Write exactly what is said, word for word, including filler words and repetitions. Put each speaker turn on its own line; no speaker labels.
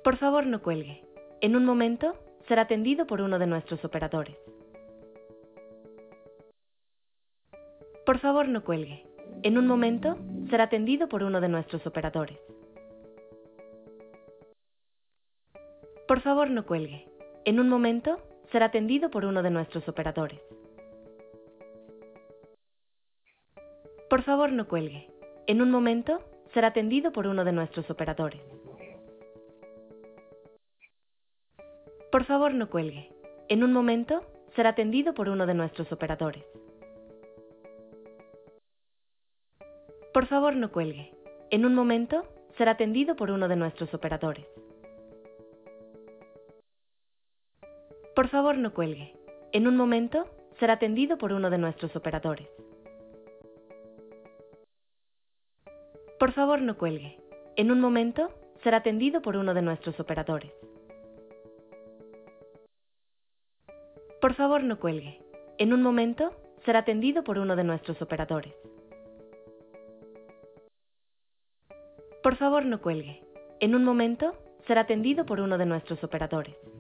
Por favor, no cuelgue. En un momento, será atendido por uno de nuestros operadores. Por favor, no cuelgue. En un momento, será atendido por uno de nuestros operadores. Por favor, no cuelgue. En un momento, será atendido por uno de nuestros operadores. Por favor, no cuelgue. En un momento, será atendido por uno de nuestros operadores. Por favor, no cuelgue. En un momento, será atendido por uno de nuestros operadores. Por favor, no cuelgue. En un momento, será atendido por uno de nuestros operadores. Por favor, no cuelgue. En un momento, será atendido por uno de nuestros operadores. Por favor, no cuelgue. En un momento, será atendido por uno de nuestros operadores. Por favor, no cuelgue. En un momento, será atendido por uno de nuestros operadores. Por favor, no cuelgue. En un momento, será atendido por uno de nuestros operadores.